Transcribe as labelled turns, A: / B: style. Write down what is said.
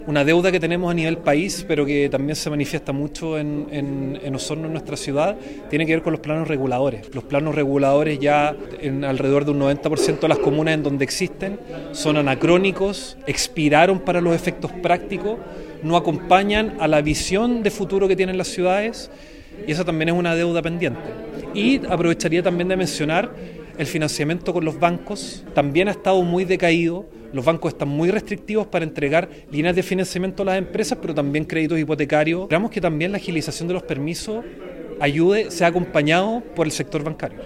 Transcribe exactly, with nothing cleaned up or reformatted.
A: Una deuda que tenemos a nivel país, pero que también se manifiesta mucho en, en, en Osorno, en nuestra ciudad, tiene que ver con los planos reguladores. Los planos reguladores ya en alrededor de un noventa por ciento de las comunas en donde existen son anacrónicos, expiraron para los efectos prácticos, no acompañan a la visión de futuro que tienen las ciudades, y esa también es una deuda pendiente. Y aprovecharía también de mencionar el financiamiento con los bancos, también ha estado muy decaído. Los bancos están muy restrictivos para entregar líneas de financiamiento a las empresas, pero también créditos hipotecarios. Esperamos que también la agilización de los permisos ayude, sea acompañado por el sector bancario.